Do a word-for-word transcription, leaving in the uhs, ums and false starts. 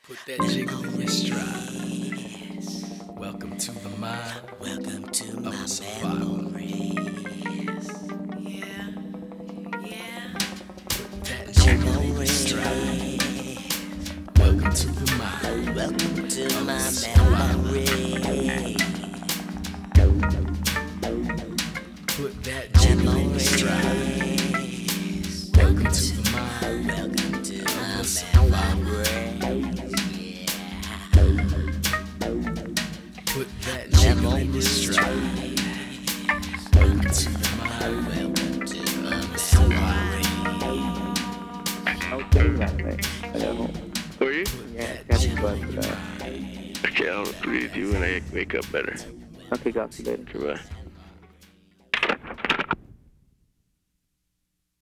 Put that jiggle in your stride. Welcome to the mind. Welcome to of my a survivor. memories. Yeah, yeah. Put that jiggle in your stride. Welcome to the mind. Welcome to of my a survivor. memories. Put that jiggle in your stride. Welcome to the mind. Welcome to of my a survivor. memories. Put that jiggle in your stride. Welcome to the mind. Welcome to of my a survivor. Ok, ngại vậy. Ở đâu? Were you? Put Yeah, that got it, jiggle but in your uh, mind. Okay, I'll read you when I wake up better. okay, got you later. Goodbye.